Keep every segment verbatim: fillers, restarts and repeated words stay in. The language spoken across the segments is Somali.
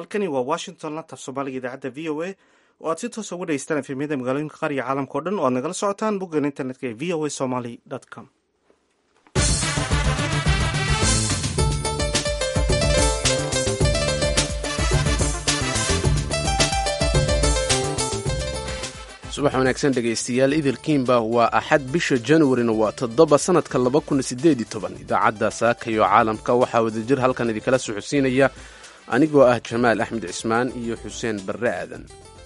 halkani waa washington lanta af soomaaliga idaacadda v o a oo aad si toosa uga dhegeystaan efemyada magaalooyinka qaar iyo caalamka o dhan oo aad nagala socotaan boggan internetka ee v o a somaly com. subax wanaagsan dhegaystayaal idilkiinba waa axad bisha januarina waa toddoba sanadka laba kun sideed iyo toban idaacadda saakayo caalamka waxaa wadajir halkan idinkala socodsiinaya anigoo ah jamaal axmed cismaan iyo xuseen barre aadan.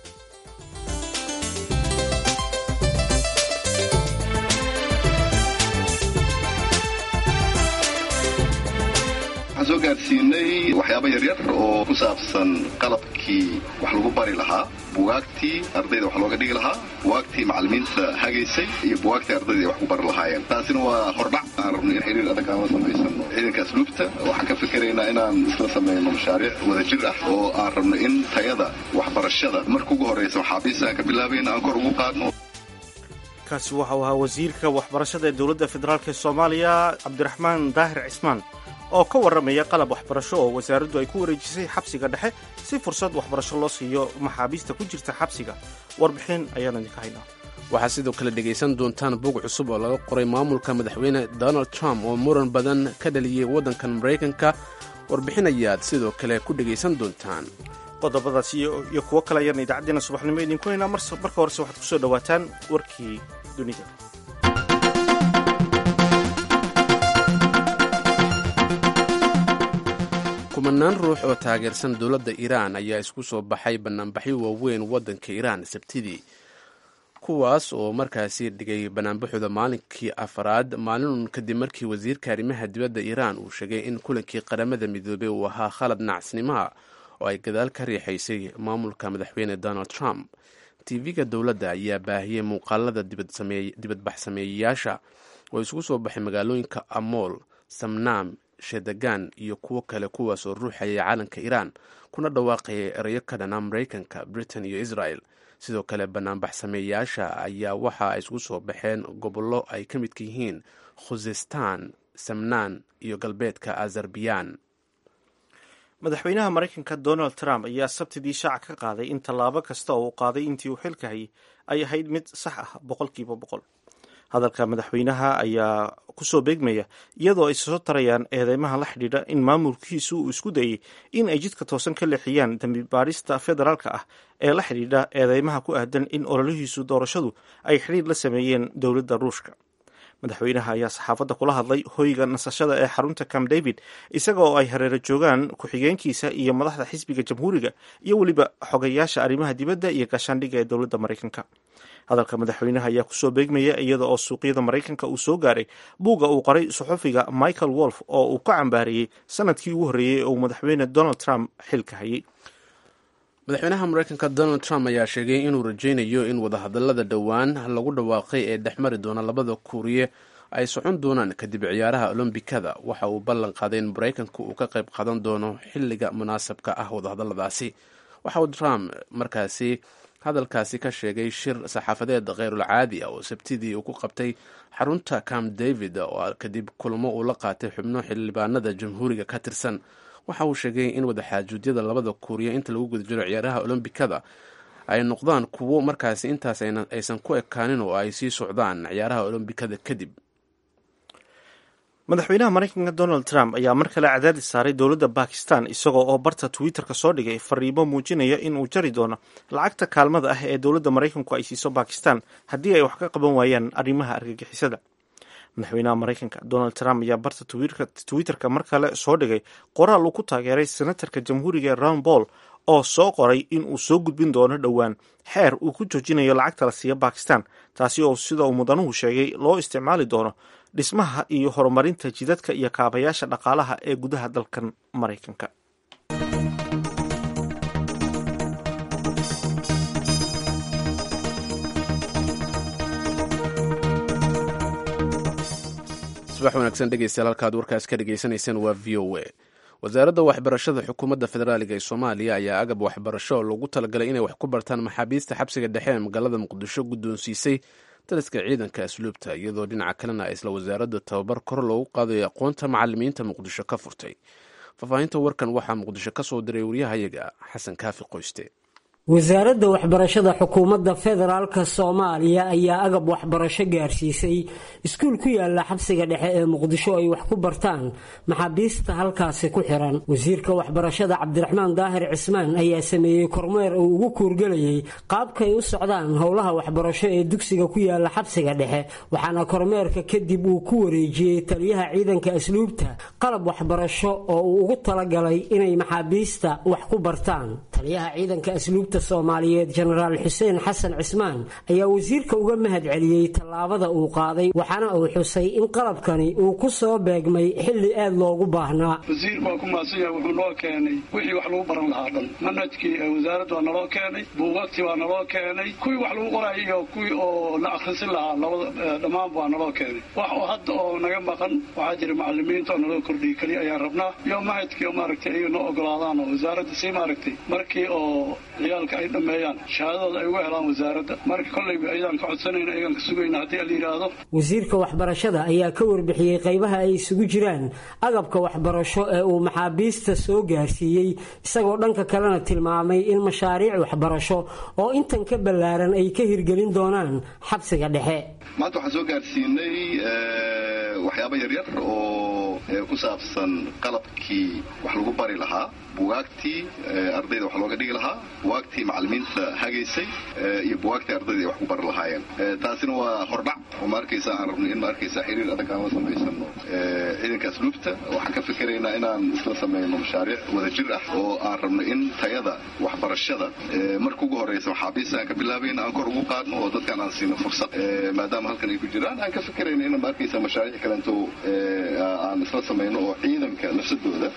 waxaan soo gaarsiinay waxyaabo yaryar oo ku saabsan qalabkii wax lagu bari lahaa, bugaagtii ardayda wax looga dhigi lahaa, bugaagtii macallimiinta hagaysay iyo bugaagtii ardayda wax ku bari lahaayeen. taasina waa hordhac aan rabno in xiriir adag aan la samaysano ciidanka asluubta. waxaan ka fikiraynaa inaan isla samayno mashaariic wadajir ah oo aan rabno in tayada waxbarashada marka ugu horraysa maxaabiista aan ka bilaabayna aan kor ugu qaadno. kaasi waxau ahaa wasiirka waxbarashada ee dowladda federaalk ee soomaaliya cabdiraxmaan daahir cismaan oo ka warramaya qalab waxbarasho oo wasaaraddu ay ku wareejisay xabsiga dhexe si fursad waxbarasho loo siiyo maxaabiista ku jirta xabsiga. warbixin ayaan idinka haynaa. waxaad sidoo kale dhegaysan doontaan bog cusub oo laga qoray maamulka madaxweyne donald trump oo muran badan ka dhaliyey waddankan maraykanka. warbixin ayaad sidoo kale ku dhegaysan doontaan. qodobadaas iyo kuwo kale ayaan idaacaddeena subaxnimo idinku haynaa. marka horese waxaad ku soo dhowaataan warkii dunida. kumanaan ruux oo taageersan dowladda iiraan ayaa isku soo baxay banaanbaxyo waaweyn waddanka iiraan sabtidii, kuwaas oo markaasi dhigay banaanbaxooda maalinkii afaraad maalin kadib markii wasiirka arrimaha dibadda iiraan uu sheegay in kulankii qaramada midoobey uu ahaa khalad nacasnimaha oo ay gadaal ka riixaysay maamulka madaxweyne donald trump. tv-ga dowladda ayaa baahiyey muuqaalada dibadbaxsameeyayaasha oo isugu soo baxay magaalooyinka amool, samnaam, shedagan iyo kuwo kale, kuwaas oo ruuxayay calanka iiraan kuna dhawaaqayay erayo ka dhana maraykanka, britain iyo israel. sidoo kale banaanbaxsameeyayaasha ayaa waxa ay isugu soo baxeen gobollo ay ka midka yihiin khuzestan, samnaan iyo galbeedka azerbiyan. madaxweynaha maraykanka donald trump ayaa sabtidii shaaca ka qaaday in tallaabo kasta oo uu qaaday intii uu xilka hayay ay ahayd mid sax ah boqolkiiba boqol. hadalka madaxweynaha ayaa kusoo beegmaya iyadoo ay soo tarayaan eedeymaha la xidhiidha in maamulkiisu uu isku dayey in ay jidka toosan ka leexiyaan dambi baadhista federaalka ah ee la xidhiidha eedeymaha ku aadan in ololihiisu doorashadu ay xidhiidh la sameeyeen dowladda ruushka. madaxweynaha ayaa saxaafadda kula hadlay hoyga nasashada ee xarunta camp david isaga oo ay hareero joogaan ku-xigeenkiisa iyo madaxda xisbiga jamhuuriga iyo weliba xogayaasha arrimaha dibadda iyo gaashaandhigga ee dowladda maraykanka. hadalka madaxweynaha ayaa kusoo beegmaya iyada oo suuqyada maraykanka uu soo gaaray buugga uu qoray suxufiga michael wolf oo uu ka cambaariyey sanadkii ugu horreeyey oo madaxweyne donald trump xilka hayay. madaxweynaha maraykanka donald trump ayaa sheegay inuu rajaynayo in wadahadallada dhowaan lagu dhawaaqay ee dhexmari doona labada kuuriye ay socon doonaan kadib ciyaaraha olombikada. waxa uu ballan qaaday in maraykanku uu ka qayb qaadan doono xilliga munaasabka ah wadahadalladaasi. waxa uu trump markaasi hadalkaasi ka sheegay shir saxaafadeed kheyrulcaadi ah oo sabtidii uu ku qabtay xarunta camp david oo kadib kulamo uu la qaatay xubno xildhibaanada jamhuuriga ka tirsan. waxa uu sheegay in wadaxaajuudyada labada kuuriya inta lagu guda jiro ciyaaraha olombikada ay noqdaan kuwo markaasi intaas aysan ku ekaanin oo ay sii socdaan ciyaaraha olombikada kadib. madaxweynaha maraykanka donald trump ayaa mar kale cadaadis saaray dowladda bakistan isagoo oo barta twitter-ka soo dhigay fariimo muujinaya in uu jari doono lacagta kaalmada ah ee dowladda maraykanku ay siiso bakistan haddii ay wax ka qaban waayaan arrimaha argagixisada. madaxweynaha maraykanka donald trump ayaa barta twitter-ka mar kale soo dhigay qoraal uu ku taageeray senatarka jamhuuriga ron paul oo soo qoray in uu soo gudbin doono dhowaan xeer uu ku joojinayo lacagta la siiya bakistan, taasi oo sida uu mudanuhu sheegay loo isticmaali doono dhismaha iyo horumarinta jidadka iyo kaabayaasha dhaqaalaha ee gudaha dalkan maraykanka. subax wanaagsan dhegeystayaal, halkaad warkaas ka dhegaysanayseen waa v o a. wasaaradda waxbarashada xukuumadda federaaliga ee soomaaliya ayaa agab waxbarasho loogu talagalay inay wax ku bartaan maxaabiista xabsiga dhexe ee magaalada muqdisho guddoonsiisay taliska ciidanka asluubta, iyadoo dhinaca kalena isla wasaaradda tababar kor loogu qaadayo aqoonta macalimiinta muqdisho ka furtay. faahfaahinta warkan waxaa muqdisho ka soo diray waryahayaga xasan kaafi qoyste. wasaaradda waxbarashada xukuumadda federaalka soomaaliya ayaa agab waxbarasho gaarsiisay iskuul ku yaala xabsiga dhexe ee muqdisho ay wax ku bartaan maxaabiista halkaasi ku xiran. wasiirka waxbarashada cabdiraxmaan daahir cismaan ayaa sameeyey kormeer uu ugu kuurgelayay qaabkay u socdaan howlaha waxbarasho ee dugsiga ku yaala xabsiga dhexe, waxaana kormeerka kadib uu ku wareejiyey taliyaha ciidanka asluubta qalab waxbarasho oo uu ugu talagalay inay maxaabiista wax ku bartaan. taliyaha ciidanka asluubta soomaaliyeed jenaraal xuseen xasan cismaan ayaa wasiirka uga mahad celiyey tallaabada uu qaaday, waxaana uu xusay in qalabkani uu ku soo beegmay xilli aad loogu baahnaa. wasiir baa ku maadsanyaha wuxuu noo keenay wixii wax lagu baran lahaa dhan. manhajkii wasaaradda waa naloo keenay, buugaagtii waa naloo keenay, kuwii wax lagu qoray iyo kuwii oo la akhrisin lahaa labada dhammaanba waa naloo keenay. wax oo hadda oo naga maqan waxaa jira macalimiinta oo naloo kordhiyey keliya ayaan rabnaa, iyo mahadkii oo maaragtay iyaga noo ogolaadaan oo wasaaradda sii maaragtay markii oo ay dhameeyaan shahaadadooda ay uga helaan wasaaradda. marka kolleyba ayaan ka codsanayna ayaan ka sugayna haddii la yidhaahdo. wasiirka waxbarashada ayaa ka warbixiyey qaybaha ay isugu jiraan agabka waxbarasho ee uu maxaabiista soo gaarsiiyey, isagoo dhanka kalena tilmaamay in mashaariic waxbarasho oo intan ka ballaaran ay ka hirgelin doonaan xabsiga dhexe. maanta waxaan soo gaarsiinay waxyaabo yaryar oo ku saabsan qalabkii wax lagu bari lahaa, bugaagtii ardayda wax looga dhigi lahaa, bugaagtii macalimiinta hagaysay iyo bugaagtii ardayda ay wax ku bari lahaayeen. taasina waa hordhac oo ma arkaysa aan rabno in ma arkaysa xiriir adag aan la samaysano ciidanka asluubta. waxaan ka fikiraynaa inaan isla samayno mashaariic wadajir ah oo aan rabno in tayada waxbarashada marka ugu horeysa maxaabiista aan ka bilaabayna aan kor ugu qaadno oo dadkan aan siino fursad maadaama halkan ay ku jiraan. aan ka fikirayna in ma arkaysa mashaariic kalento aan isla samayno oo ciidanka nafsadooda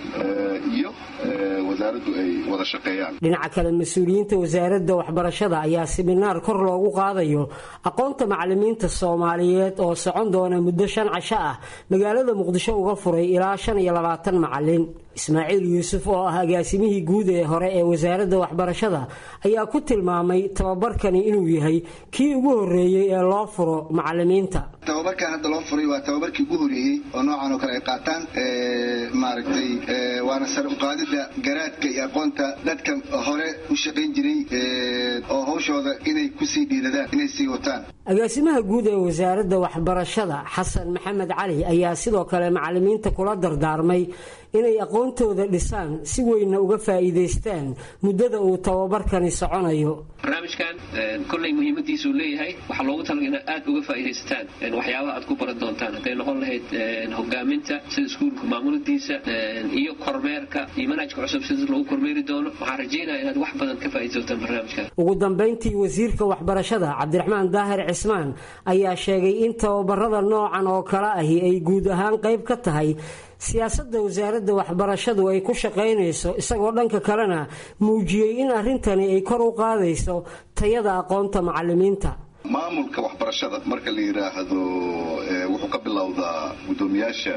iyo wasaaraddu ay wada shaqeeyaan. dhinaca kale mas-uuliyiinta wasaaradda waxbarashada ayaa siminaar kor loogu qaadayo aqoonta macalimiinta soomaaliyeed oo socon doona muddo shan casho ah magaalada muqdisho uga furay ilaa shan iyo labaatan macalin. ismaaciil yuusuf oo ah agaasimihii guud ee hore ee wasaaradda waxbarashada ayaa ku tilmaamay tababarkani inuu yahay kii ugu horreeyey ee loo furo macalimiinta. tababarkan hadda loo furay waa tababarkii ugu horreeyey oo noocan oo kale ay qaataan maaragtay waana sar u qaadida garaadka iyo aqoonta dadka hore u shaqayn jiray oo hawshooda inay kusii dhiiradaan inay sii wataan. agaasimaha guud ee wasaaradda waxbarashada xasan maxamed cali ayaa sidoo kale macalimiinta kula dardaarmay inay aqoontooda dhisaan si weynna uga faa'iidaystaan muddada uu tababarkani soconayo. barnaamijkan kolley muhiimadiisuu leeyahay, waxaa loogu talagalay inaad aad uga faa'iidaysataan waxyaabaha aad ku baran doontaan, hadday noqon lahayd hogaaminta sida iskuulka maamuladiisa iyo kormeerka iyo manhajka cusub sida lagu kormeeri doono. waxaan rajaynaya inaad wax badan ka faa'iidaysataan barnaamijkan. ugu dambayntii wasiirka waxbarashada cabdiraxmaan daahir cismaan ayaa sheegay in tababarada noocan oo kale ahi ay guud ahaan qayb ka tahay siyaasadda wasaaradda waxbarashadu ay ku shaqaynayso, isagoo dhanka kalena muujiyey in arrintani ay kor u qaadayso tayada aqoonta macalimiinta. maamulka waxbarashada marka la yidhaahdo wuxuu ka bilowdaa guddoomiyaasha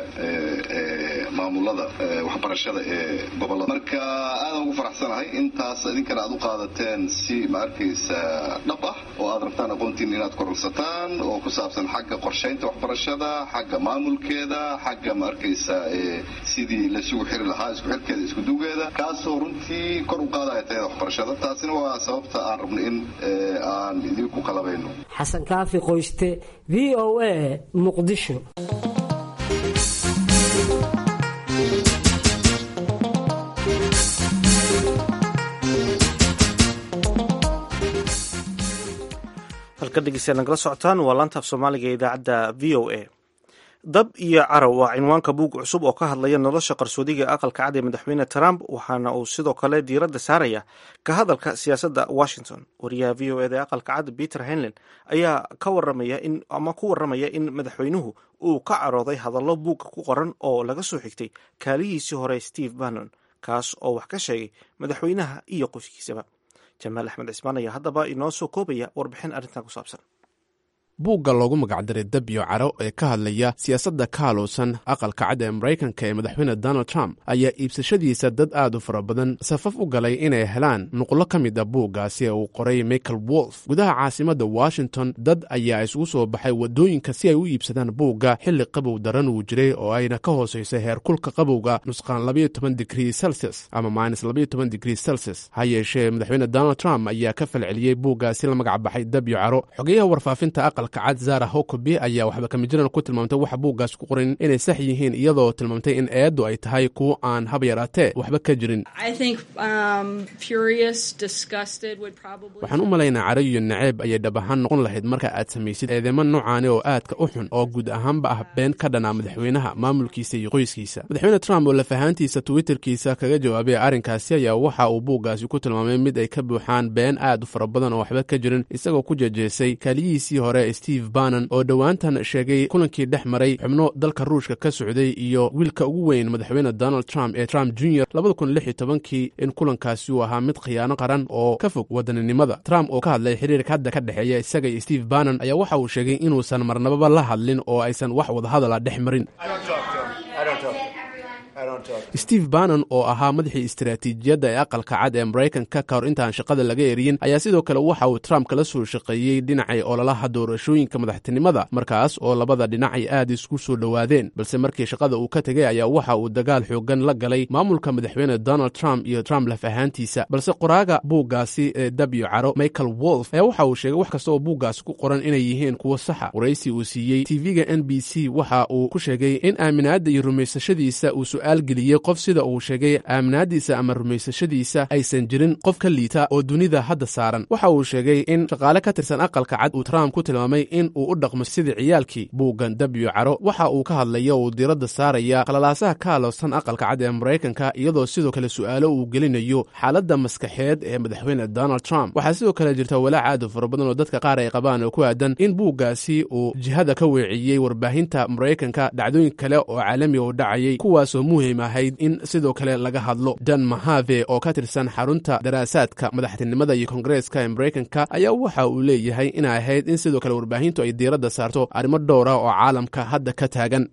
maamulada waxbarashada ee gobolada. marka aadaan ugu faraxsanahay intaas idinkana aad u qaadateen si ma arkaysa dhab ah oo aad rabtaan aqoontiin inaad kororsataan oo ku saabsan xagga qorshaynta waxbarashada, xagga maamulkeeda, xagga ma arkaysa sidii lasugu xiri lahaa isku xirkeeda isku dugeeda, kaasoo runtii kor u qaadaya tayada waxbarashada. taasina waa sababta aan rabno in aan idinku qalabayno. xasan kaafi qoyste, v o a, muqdisho. halka dhegeystayaal nagala socotaan waa laanta af soomaaliga ee idaacadda v o a. dab iyo carow waa cinwaanka buug cusub oo ka hadlaya nolosha qarsoodiga aqalka cad ee madaxweyne Trump, waxaana uu sidoo kale diiradda saaraya ka hadalka siyaasadda Washington. wariyaha v o a da aqalka cad Peter Henlin ayaa ka waramaya in ama ku waramaya in madaxweynuhu uu ka carooday hadallo buugga ku qoran oo laga soo xigtay kaalihiisii hore Steve Bannon, kaas oo wax ka sheegay madaxweynaha iyo qoyskiisaba. jamaal axmed cismaan ayaa haddaba inoo soo koobaya warbixin arrintan ku saabsan. buugga loogu magacdaray dab iyo caro ee ka hadlaya siyaasadda ka haluusan aqalka cad ee maraykanka ee madaxweyne donald trump ayaa iibsashadiisa dad aad u fara badan safaf u galay inay helaan nuqlo ka mid a buuggaasi ee uu qoray michael wolf gudaha caasimadda washington dad ayaa isugu soo baxay waddooyinka si ay u iibsadaan buugga xilli qabow daran uu jiray oo ayna ka hoosaysay heerkulka qabowga nusqaan labayo toban digrii celsius ama minus labayo toban digrii celsius ha yeeshee madaxweyne donald trump ayaa ka falceliyey buuggaasi la magac baxay dab iyo caro xogeyaha warfaafinta aqalka cad zara hokobi ayaa waxba kama jiran ku tilmaamtay waxa buuggaas ku qoran inay sax yihiin iyadoo tilmaamtay in eeddu ay tahay kuwo aan haba yaraatee waxba ka jirin waxaan u malaynaa caro iyo naceeb ayay dhab ahaan noqon lahayd marka aad samaysid eedeymo noocaani oo aadka u xun oo guud ahaanba ah been ka dhanaa madaxweynaha maamulkiisa iyo qoyskiisa madaxweyne trump oo lafahaantiisa twitterkiisa kaga jawaabay arrinkaasi ayaa waxa uu buuggaasi ku tilmaamay mid ay ka buuxaan been aad u fara badan oo waxba ka jirin isagoo ku jejeesay kaaliyihiisii hore steve bannon oo dhowaantan sheegay kulankii dhex maray xubno dalka ruushka ka socday iyo wiilka ugu weyn madaxweyne donald trump ee trump junior labada kun lix iyo tobankii in kulankaasi uu ahaa mid khiyaano qaran oo ka fog wadaninimada trump oo ka hadlay xiriirka hadda ka dhexeeya isaga iyo steve bannon ayaa waxa uu sheegay inuusan marnababa la hadlin oo aysan wax wadahadala dhex marin steve bannon oo ahaa madaxii istaraatiijiyadda ee aqalka cad ee maraykanka ka hor intaan shaqada laga eriyin ayaa sidoo kale waxa uu trump kala soo shaqeeyey dhinacay ololaha doorashooyinka madaxtinimada markaas oo labada dhinac ay aad isku soo dhowaadeen balse markii shaqada uu ka tegey ayaa waxa uu dagaal xoogan la galay maamulka madaxweyne donald trump iyo trump laf ahaantiisa balse qoraaga buuggaasi ee dab iyo caro michael wolf ayaa waxa uu sheegay wax kasta oo buuggaasi ku qoran inay yihiin kuwo saxa waraysi uu siiyey tv-ga n b c waxa uu ku sheegay in aaminaadda iyo rumaysashadiisa uu su'aal geliyey qof sida uu sheegay aaminaadiisa ama rumaysashadiisa aysan jirin qof ka liita oo dunida hadda saaran waxa uu sheegay in shaqaale ka tirsan aqalka cad uu trump ku tilmaamay in uu u dhaqmo sidii ciyaalkii buuggan dab iyo caro waxa uu ka hadlaya uu diiradda saaraya qalalaasaha ka haloosan aqalka cad ee maraykanka iyadoo sidoo kale su'aalo uu gelinayo xaaladda maskaxeed ee madaxweyne donald trump waxaa sidoo kale jirta walaac aad u fara badan oo dadka qaar ay qabaan oo ku aadan in buuggaasi uu jihada ka weeciyey warbaahinta maraykanka dhacdooyin kale oo caalamiga u dhacayay kuwaasoo muhiim ahayd in sidoo kale laga hadlo dan mahave oo ka tirsan xarunta daraasaadka madaxtinimada iyo kongareeska ee maraykanka ayaa waxa uu leeyahay inay ahayd in sidoo kale warbaahintu ay diiradda saarto arrimo dhowra oo caalamka hadda ka taagan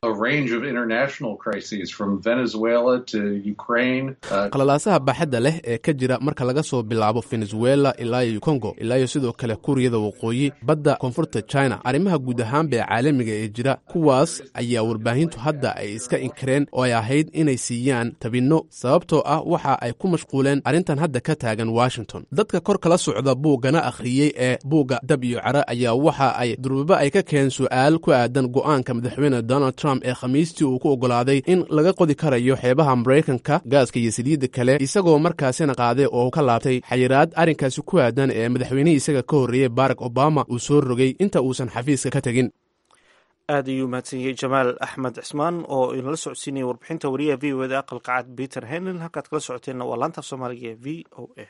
qalalaasaha baaxadda leh ee ka jira marka laga soo bilaabo venezuela ilaa iyo congo ilaa iyo sidoo kale kuuriyada waqooyi badda koonfurta china arrimaha guud ahaanba ee caalamiga ee jira kuwaas ayaa warbaahintu hadda ay iska inkireen oo ay ahayd inay siiyaan tabinno sababtoo ah waxa ay ku mashquuleen arrintan hadda ka taagan washington dadka kor kala socda buuggana akhriyey ee buugga dab iyo caro ayaa waxa ay durbaba ay ka keen su'aal ku aadan go'aanka madaxweyne donald trump ee khamiistii uu ku oggolaaday in laga qodi karayo xeebaha maraykanka gaaska iyo saliidda kale isagoo markaasina qaaday oo ka laabtay xayiraad arrinkaasi ku aadan ee madaxweynihii isaga ka horreeyey barack obama uu soo rogay inta uusan xafiiska ka tegin aad ayuu mahadsan yahay jamaal axmed cismaan oo inala socodsiinaya warbixinta wariyaha v o eda aqalka cad peter henlin halkaad kala socoteenna waa laanta af soomaaliga ee v o a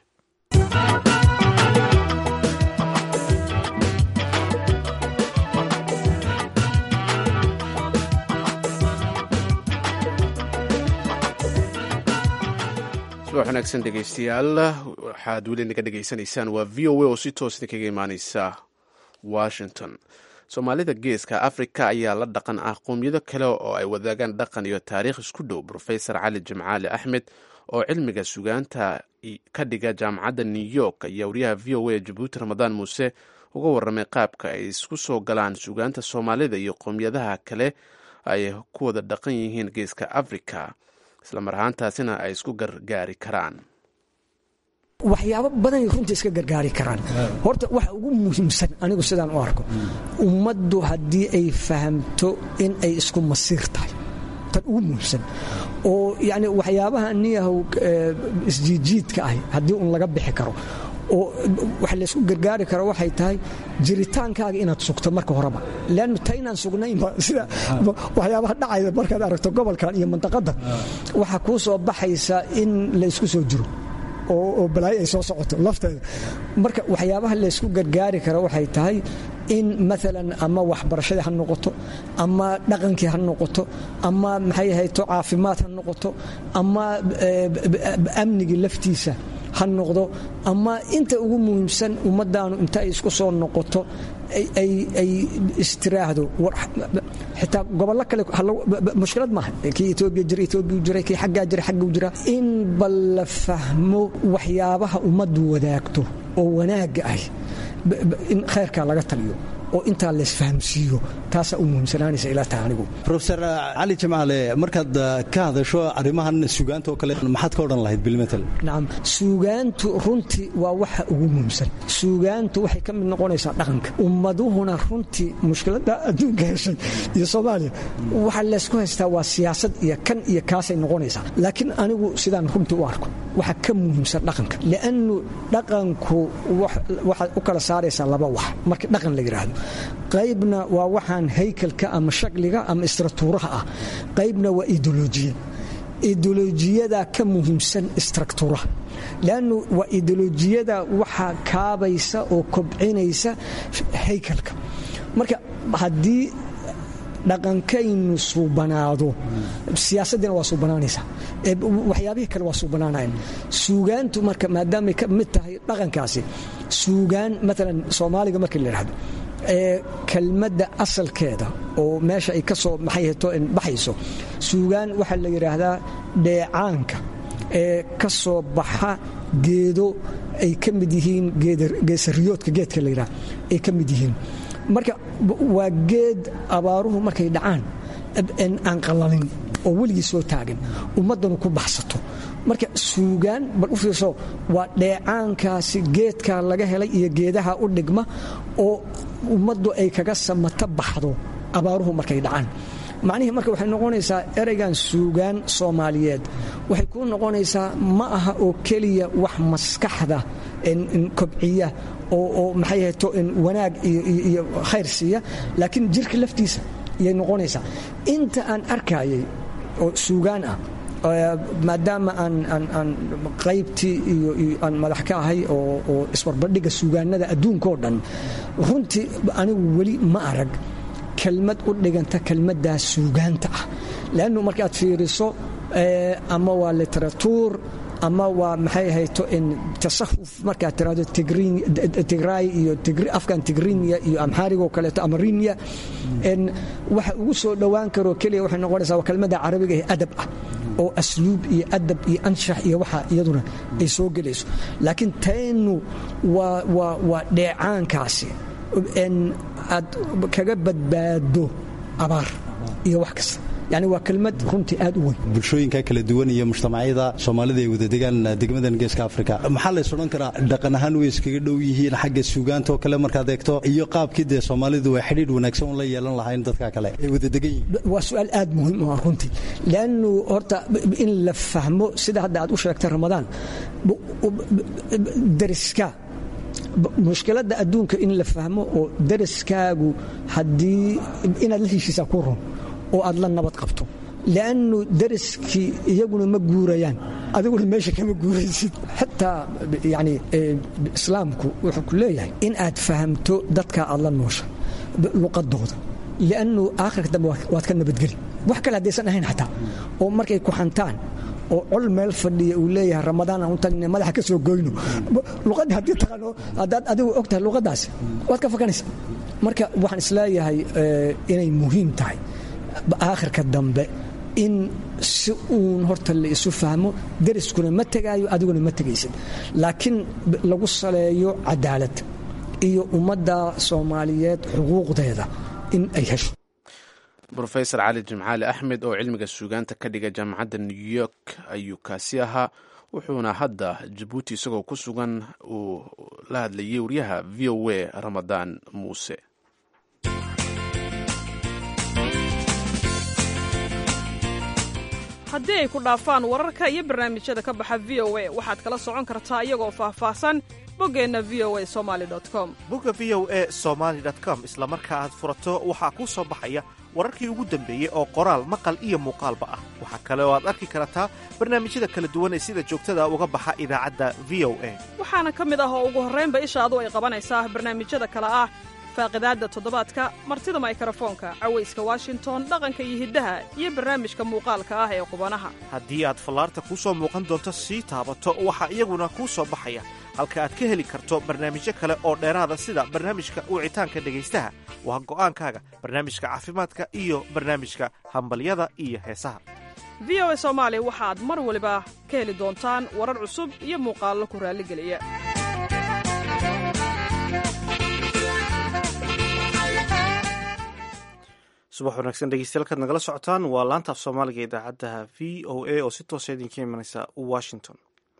subax wanaagsan dhegeystayaal waxaad weli naga dhegeysanaysaan waa v o a oo si toosna kaga imaaneysa washington soomaalida geeska afrika ayaa la dhaqan ah qowmiyado kale oo ay wadaagaan dhaqan iyo taariikh isku dhow rofesor cali jimcaali axmed oo cilmiga sugaanta ka dhiga jaamacadda new york ayaa wariyaha v o a jabuuti ramadaan muuse uga warramay qaabka ay isku soo galaan sugaanta soomaalida iyo qowmiyadaha kale ay ku wada dhaqan yihiin geeska afrika isla mar ahaantaasina ay isku gargaari karaan waxyaabo badanay runtii iska gargaari karaan horta waxa ugu muhiimsan anigu sidaan u arko ummaddu haddii ay fahamto in ay isku masiir tahay tan ugu muhiimsan oo yani waxyaabaha niyahow isjiijiidka ah haddii un laga bixi karo oo wax laysku gargaari karo waxay tahay jiritaankaaga inaad sugto marka horeba leannu ta inaan sugnaynba sida waxyaabaha dhacaya markaad aragto gobolkan iyo mantaqadda waxaa kuu soo baxaysa in laysku soo jiro oo balaayo ay soo socoto lafteeda marka waxyaabaha laysku gargaari karo waxay tahay in maalan ama waxbarashadii ha noqoto ama dhaqankii ha noqoto ama maxay ahayto caafimaad ha noqoto ama amnigii laftiisa ha noqdo ama inta ugu muhiimsan ummaddaanu inta ay isku soo noqoto ay istiraahdo xitaa gobollo kale mushkilad maaha kii etoobiya jira etoobiya jira kii xaggaa jira xagguu jira in bal la fahmo waxyaabaha ummaddu wadaagto oo wanaagga ah in khayrkaa laga taliyo oo intaa laysfahamsiiyo taasaa u muhiimsanaanaysa ilaa taa anigu rofeor cali jimcaale markaad ka hadasho arrimahan suugaanta oo kale maxaad ka odhan lahayd bilmetel nacam suugaantu runtii waa waxa ugu muhiimsan suugaantu waxay ka mid noqonaysaa dhaqanka ummaduhuna runtii mushkiladda adduunka heshay iyo soomaaliya waxaa laysku haystaa waa siyaasad iyo kan iyo kaasay noqonaysaa laakiin anigu sidaan runtii u arko waxa ka muhiimsan dhaqanka li'annu dhaqanku waxaad u kala saaraysaa laba wax marka dhaqan la yidhaahdo qaybna waa waxaan haykalka ama shakliga ama istrukturaha ah qaybna waa ideolojiya ideolojiyada ka muhiimsan istrukturaha lannu waa ideolojiyada waxaa kaabaysa oo kobcinaysa haykalka marka haddii dhaqankaynu suubanaado siyaasaddiina waa suubanaanaysaa waxyaabihii kale waa suubanaanayan suugaantu marka maadaamay ka mid tahay dhaqankaasi suugaan maalan soomaaliga markii la yidhahdo ee kelmadda asalkeeda oo meesha ay ka soo baxayso suugaan waxaa la yidhaahdaa dheecaanka ee ka soo baxa geedo ay ka mid yihiin geesariyoodka geedka la yidhaha ay ka mid yihiin marka waa geed abaaruhu markay dhacaan aan qalalin oo weligii soo taagin ummaddanu ku baxsato marka suugaan bal u fiirso waa dheecaankaasi geedkaa laga helay iyo geedaha u dhigma oo ummaddu ay kaga samata baxdo abaaruhu markay dhacaan macnihii marka waxay noqonaysaa ereygan suugaan soomaaliyeed waxay kuu noqonaysaa ma aha oo keliya wax maskaxda kobciya oo maxay ahayto wanaag iyo khayr siiya laakiin jirka laftiisa iyay noqonaysaa inta aan arkayay oo suugaan ah maadaama aan qaybtii iyo aan madax ka ahay oo isbarbardhigga suugaanada adduunkao dhan runtii anigu weli ma arag kelmad u dhiganta kelmaddaas suugaanta ah leannu markaad fiiriso ama waa literatuur ama waa maxay ahayto tasahuf markaad tiraahdo tigraay iyo afkan tigrinya iyo amxaarigoo kaleeto ama rinya waxa ugu soo dhowaan karoo keliya waxay noqonaysaa waa kelmadda carabiga ee adab ah oo asluub iyo adab iyo anshax iyo waxa iyaduna ay soo gelayso laakiin taynu waa dheecaankaasi aad kaga badbaado abaar iyo wax kasta yani waa kelmad runtii aad u weyn bulshooyinka kala duwan iyo mujtamacyada soomaalida ay wada degaan degmadan geeska afrika maxaa la odhan karaa dhaqan ahaan way iskaga dhow yihiin xagga suugaanta oo kale markaad eegto iyo qaabkii dee soomaalidu way xidhiidh wanaagsan la yeelan lahayn dadka kale ay wada degan yihiin waa su-aal aad muhiim u ah runtii leannu horta in la fahmo sida hadda aad u sheegtay ramadaan dariska mushkiladda adduunka in la fahmo oo daraskaagu haddii inaad la heshiisaa ku ron oo aad la nabad qabto li'annu daraskii iyaguna ma guurayaan adiguna meesha kama guuraysid xataa yani islaamku wuxuu ku leeyahay in aad fahamto dadka aad la noosha luqadooda li'annu aakhirka dambe waad ka nabadgeli wax kale haddaysan ahayn xataa oo markay ku xantaan oo col meel fadhiya uu leeyahay ramadaan aan u tagne madaxa ka soo goyno luqaddii haddii taqaano haddaad adigu og tahay luqaddaasi waad ka fakanaysa marka waxaan isleeyahay inay muhiim tahay aakhirka dambe in si uun horta la isu fahmo dariskuna ma tegaayo adiguna ma tegaysid laakiin lagu saleeyo cadaalad iyo ummadda soomaaliyeed xuquuqdeeda in ay hesho rofesor cali jimcaali axmed oo cilmiga suugaanta ka dhiga jaamacadda new york ayuu kaasi ahaa wuxuuna hadda jabuuti isagoo ku sugan uu la hadlayay wariyaha v o a ramadaan muuse haddii ay ku dhaafaan wararka iyo barnaamijyada ka baxa v o a waxaad kala socon kartaa iyagoo faahfaahsan boggeenna v o a somaali com bogga v o a somaali com isla marka aad furato waxaa kuu soo baxaya wararkii ugu dambeeyey oo qoraal maqal iyo muuqaalba ah waxaa kale oo aad arki kartaa barnaamijyada kala duwan ee sida joogtada uga baxa idaacadda v o a waxaana ka mid ah oo ugu horraynba ishaadu ay qabanaysaa barnaamijyada kale ah faaqidaadda toddobaadka martida maykarafoonka cawayska washington dhaqanka iyo hiddaha iyo barnaamijka muuqaalka ah ee qubanaha haddii aad fallaarta kuu soo muuqan doonto sii taabato waxaa iyaguna kuu soo baxaya halka aad ka heli karto barnaamijyo kale oo dheeraada sida barnaamijka wicitaanka dhegaystaha waa go'aankaaga barnaamijka caafimaadka iyo barnaamijka hambalyada iyo heesaha v o a soomaali waxaad mar waliba ka heli doontaan warar cusub iyo muuqaallo ku raalligeliya subax wanaagsan dhegeystayaal kaad nagala socotaan waa laanta af soomaaliga idaacadda v o a oo si toosa idinka imanaysa washington.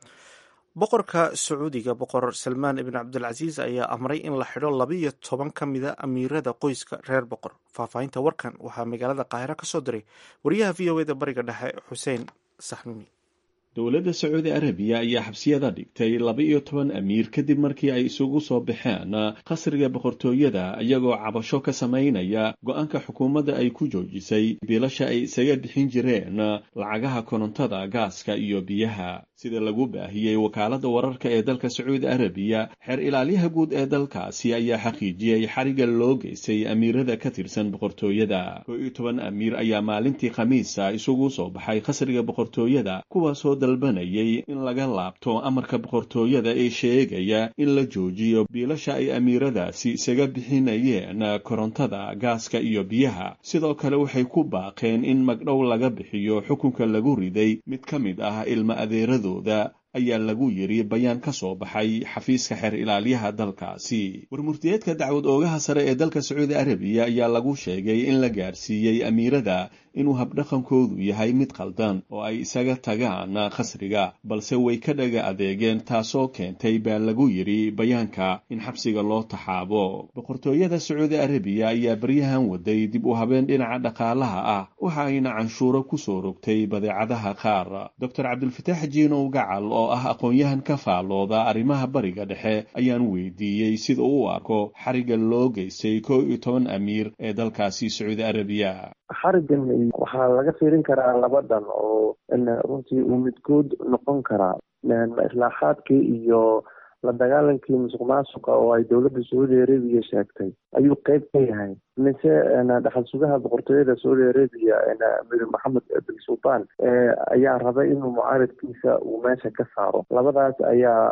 boqorka sacuudiga boqor salmaan ibn cabdilcasiis ayaa amray in la xidho labiiyo toban ka mida amiirada qoyska reer boqor. faahfaahinta warkan waxaa magaalada qaahiro ka soo diray wariyaha v o eda bariga dhexe xuseen saxnuuni. dowladda sacuudi arabiya ayaa xabsiyada dhigtay laba-iyo toban amiir kadib markii ay isugu soo baxeen qasriga boqortooyada iyagoo cabasho ka samaynaya go-aanka xukuumadda ay ku joojisay biilasha ay isaga bixin jireen lacagaha korontada gaaska iyo biyaha. sida lagu baahiyey wakaaladda wararka ee dalka sacuudi arabiya, xeer ilaaliyaha guud ee dalkaasi ayaa xaqiijiyey xariga loo geystay amiirada ka tirsan boqortooyada. koo iyo toban amiir ayaa maalintii khamiisa isugu soo baxay qasriga boqortooyada kuwaasoo dalbanayay in laga laabto amarka boqortooyada ee sheegaya in la joojiyo biilasha ay amiiradaasi isaga bixinayeen korontada gaaska iyo biyaha. sidoo kale waxay ku baaqeen in magdhow laga bixiyo xukunka lagu riday mid ka mid ah ilma adeeradu ayaa lagu yiri bayaan ka soo baxay xafiiska xeer ilaaliyaha dalkaasi. warmurtiyeedka dacwad oogaha sare ee dalka sacuudi arabiya ayaa lagu sheegay in la gaarsiiyey amiirada inuu habdhaqankoodu yahay mid qaldan oo ay isaga tagaan qasriga, balse way ka dhaga adeegeen taasoo keentay baa lagu yiri bayaanka in xabsiga loo taxaabo. boqortooyada sacuudi arabiya ayaa baryahan waday dib u habeen dhinaca dhaqaalaha ah waxa ayna canshuuro ku soo rogtay badeecadaha qaar. doctor cabdilfataax jiinow gacal oo ah aqoon-yahan ka faallooda arrimaha bariga dhexe ayaan weydiiyey sida uu arko xariga loo geystay koo iyo toban amiir ee dalkaasi sacuudi arabiya. xarigan waxaa laga fiirin karaa laba dhan oo runtii uu midkood noqon karaa islaaxaadkii iyo la dagaalankii musuq maasuqa oo ay dowladda sacuudi arabiya sheegtay ayuu qeyb ka yahay, mise dhaxal sugaha boqortooyada sacuudi arabiya amir maxamed bin sultaan ayaa rabay inuu mucaaradkiisa uu meesha ka saaro. labadaas ayaa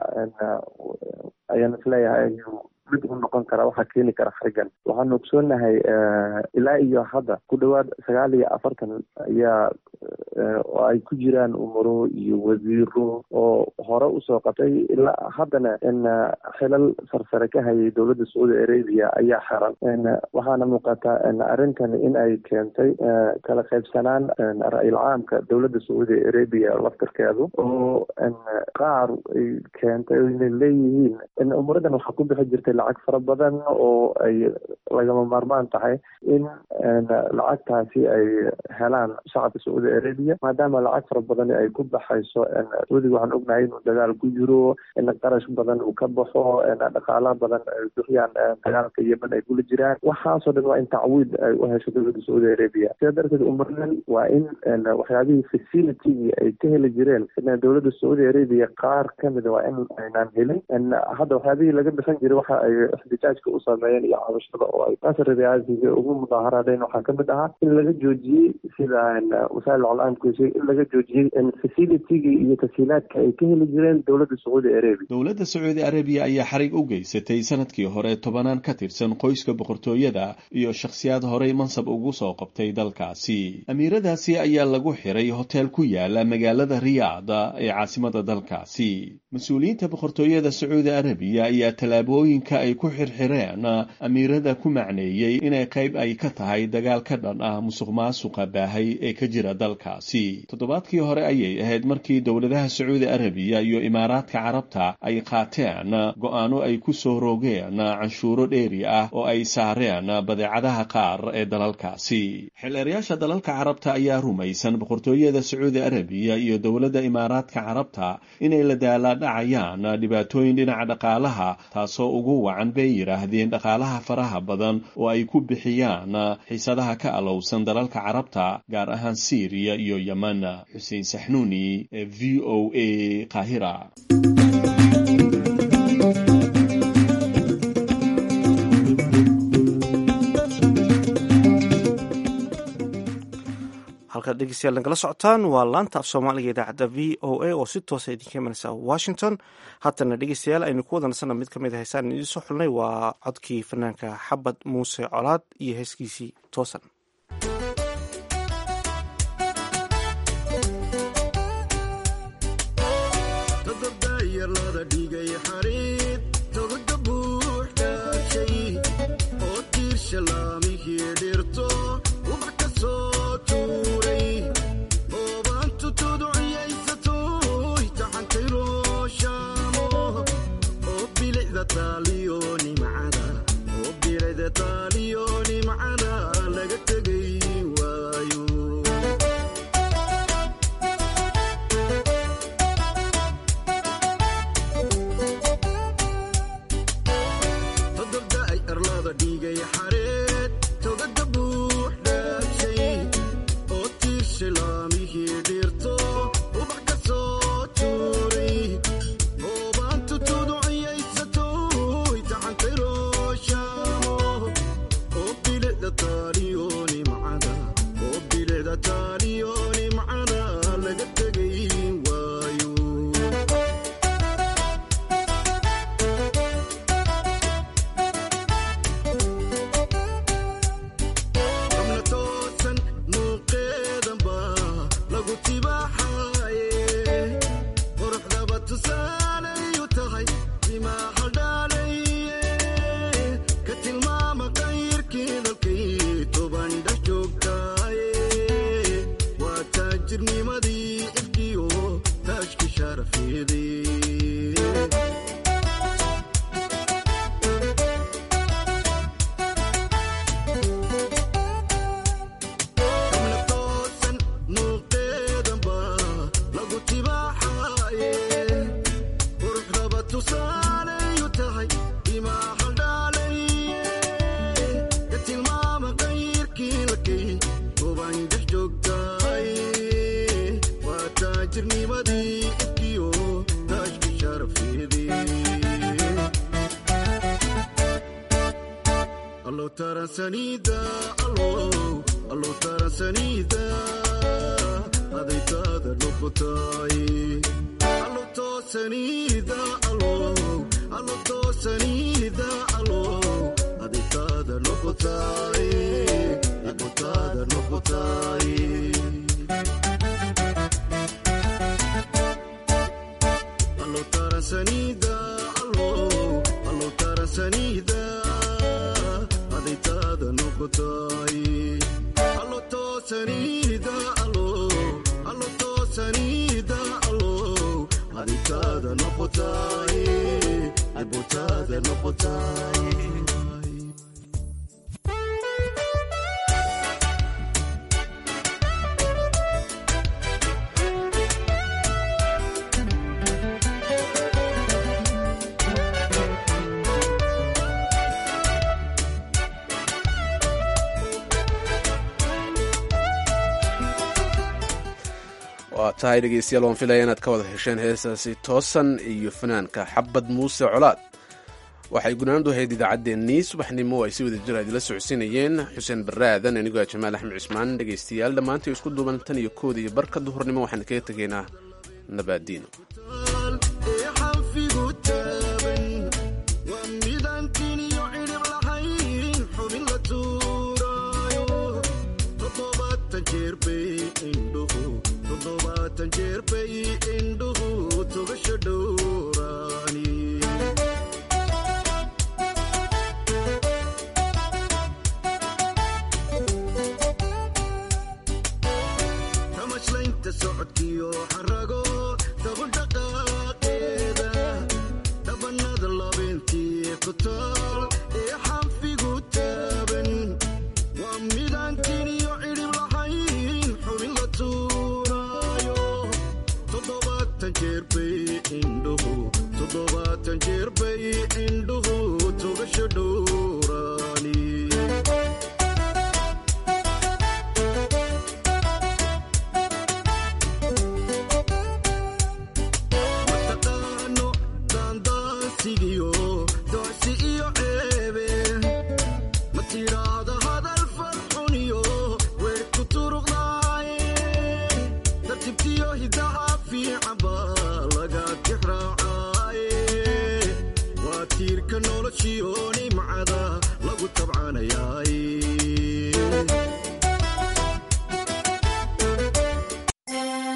ayaan isleeyahay mid u noqon kara waxaa keeni kara xarigan. waxaanu ogsoonahay ilaa iyo hadda ku dhawaad sagaal iyo afartan ayaa oo ay ku jiraan umaro iyo wasiiro oo hore usoo qabtay ilaa haddana xilal sarsare ka hayay dowladda sacuudi arabiya ayaa xiran. waxaana muuqata arrintan in ay keentay kala qaybsanaan ra-iil caamka dowladda sacuudi arabiya laftirkeedu oo qaar ay keentay inay leeyihiin umaradan waxaa ku bixi jirtay lacag fara badan oo ay lagama maarmaan tahay in lacagtaasi ay helaan shacabka sacuudi arabiya, maadaama lacag fara badan ay ku baxayso. sacuudiga waxaan ognahay inuu dagaal ku jiro, in qarash badan uu ka baxo, dhaqaala badan ay bixiyaan dagaalka yemen ay kula jiraan. waxaasoo dhan waa in tacwiid ay u hesho dowladda sacuudi arabiya. sidaa darteed umaradan waa in waxyaabihii facilitygii ay ka heli jireen dowladda sacuudi arabiya qaar kamida waa in aynaan helin. hadda waxyaabihii laga bixin jiray waxa ay ixtijaajka u sameeyeen iyo cabashada oo ay qasri riyaasiga ugu mudaaharaadeen waxaa kamid ahaa in laga joojiyey sida wasaa'il iclaamkiisa in laga joojiyey facilitygii iyo tasiilaadka ay ka heli jireen dowladda sacuudi arabiya. dowladda sacuudi arabiya ayaa xarig u geysatay sanadkii hore tobanaan ka tirsan qoyska boqortooyada iyo shakhsiyaad horey mansab ugu soo qabtay dalkaasi. amiiradaasi ayaa lagu xiray hotel ku yaala magaalada riyaada ee caasimada dalkaasi. mas-uuliyiinta boqortooyada sacuudi arabiya ayaa tallaabooyinka ay ku xirxireen amiirada ku macneeyey inay qayb ay ka tahay dagaal ka dhan ah musuq maasuqa baahay ee ka jira dalkaasi. toddobaadkii hore ayay ahayd markii dowladaha sacuudi arabiya iyo imaaraadka carabta ay qaateen go-aano ay ku soo rogeen canshuuro dheeri ah oo ay saareen badeecadaha qaar ee dalalkaasi. xildheerayaasha dalalka carabta ayaa rumaysan boqortooyada sacuudi arabiya iyo dowladda imaaraadka carabta inay la daalaadhacayaan dhibaatooyin dhinaca dhaqaalaha, taasoo ugu wacan bay yidhaahdeen dhaqaalaha faraha badan oo ay ku bixiyaan xiisadaha ka alowsan dalalka carabta gaar ahaan Syria iyo Yemen. Xuseen Saxnuuni, V O A, Qaahira. halkaad dhegeystayaal nagala socotaan waa laanta af soomaaliga idaacadda v o a oo si toosa idinka imanaysa washington. haatana dhegeystayaal aynu ku wadansana mid ka mid a heesaan idiin soo xulnay waa codkii fanaanka xabad muuse colaad iyo heeskiisii toosan. waa tahay dhegeystayaal waan filaya inaad ka wada hesheen heesaasi toosan iyo fanaanka xabad muuse colaad. waxay gunaanadu ahayd idaacaddeenii subaxnimo ay si wada jir idila socodsiinayeen xuseen baraadan anigoo jamaal axmed cismaan. dhegeystayaal dhammaantii isku duuban tan iyo kooda iyo barka duhurnimo waxaan kaga tegaynaa nabaadiino. Tiraada hadal farxuniyo weer ku turuqdaaye tibtiyo hidaha fiican baa laga tixraacaaye waa tiirka noloshiyo nimcada lagu tabcanayaaye